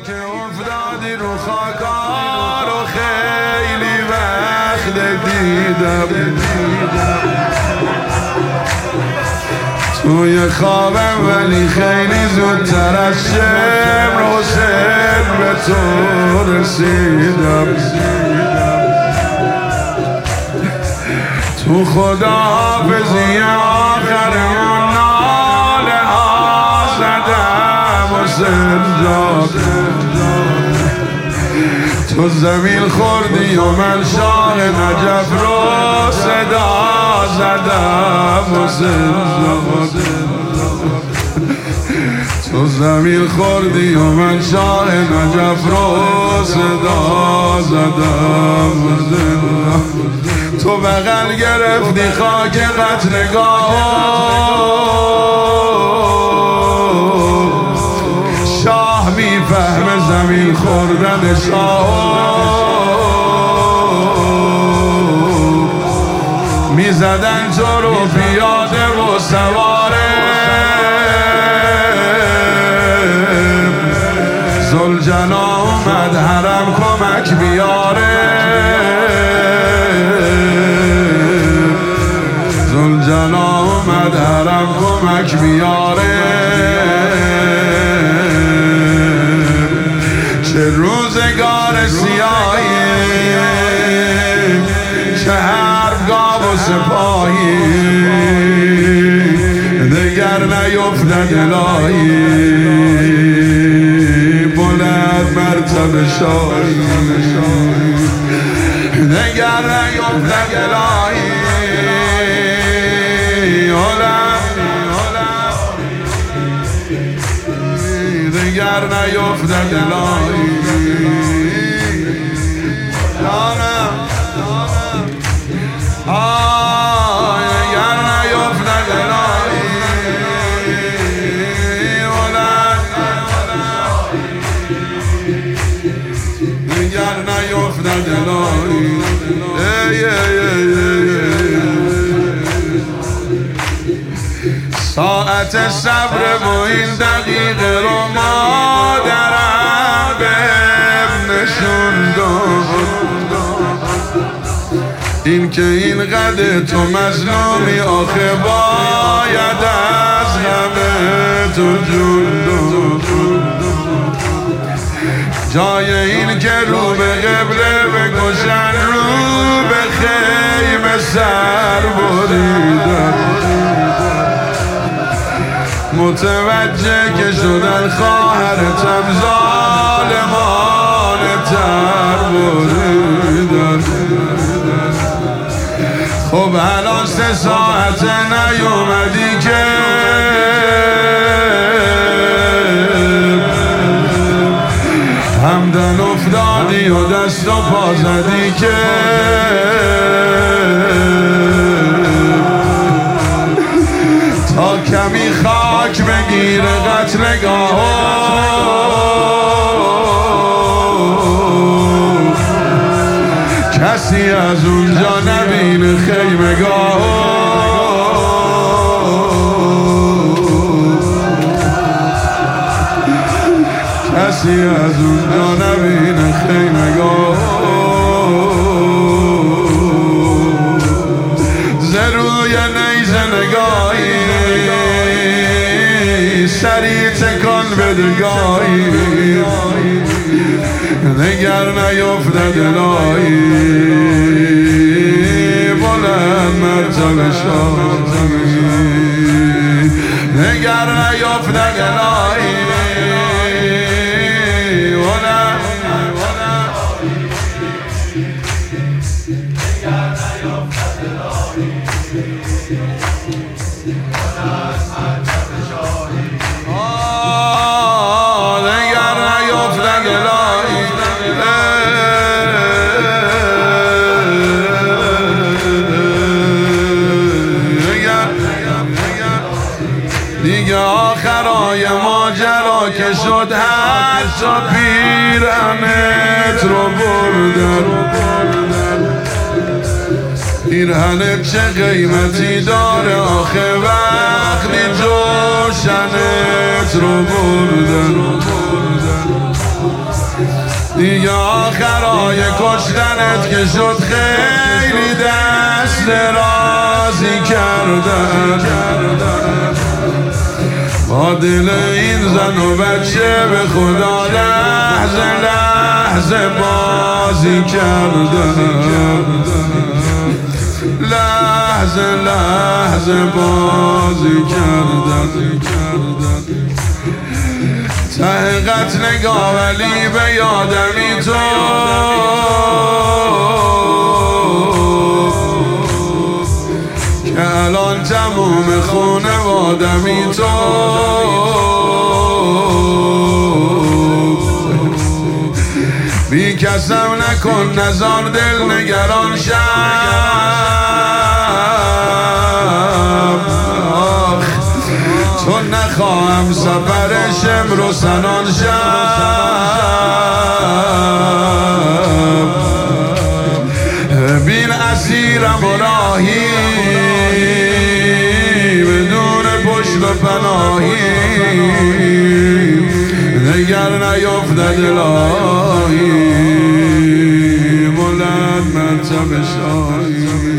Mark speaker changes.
Speaker 1: که افتادی رو خاکار و خیلی وقت دیدم توی خوابم، ولی خیلی زودتر از شمر و حسین به تو رسیدم. تو خداحافظی آخرمون ناله ها زدم حسین جان. تو زمین خوردی و من شاه نجف رو صدا زدم حسین جان. تو زمین خوردی و من شاه نجف رو صدا زدم حسین جان. تو بغل گرفتی خاک قتلگاه، شاه میفهمه زمین خوردن شاه. میزدن تو رو پیاده و سواره، ذوالجلال اومد حرم کمک بیاره. ذوالجلال اومد حرم کمک بیاره. چه روزگار سیاهی، چه حرب گاو و سپاهی، دگر نیفتد الهی بلند مرتبه شاهی. دگر نیفتد الهی دگر نیفتد الهی. دگر نیفتد الهی. دگر نیفتد الهی. ساعت صبر و این دقیقه رو مادرم بهم نشون داد. این که این قدر تو مظلومی آخه باید از همه تو جون داد. جای این که رو به قبله بکشن رو به خیمه سر بریدن. متوجه که شدن خواهرتم ظالمانه تر بریدن. خب الان 3 ساعت نیومدی که همدن افتادی و دست و پا زدی که تا کمی خاک بگیر قتلگاه. کسی از اونجا نبینه خیمگاه. کسی از اونجا نبینه خیمگاه. زروی نیزه نگاهی سری تکان بدگاهی. دگر نیفتد الهی بلند مرتبه شاهی. دگر نیفتد الهی دیگه آخرای ماجرا که شد حتی پیرهنت رو بردن. پیرهنت چه قیمتی داره آخه وقتی جوشنت رو بردن. خودت که شد خیلی دست رازی کردن با دل این زن و بچه به خدا لحظه لحظه بازی کردن لحظه لحظه بازی کردن ته قط نگاه ولی به یادمی تو که الان تموم خانوادمی تو بی کسم نکن نزار دل نگران شم تو نخواهم سفر شمر و سنان شم بین اسیرم و راهی بدون پشت و پناهی نگر نیفتد الهی بلند مرتبه شاهی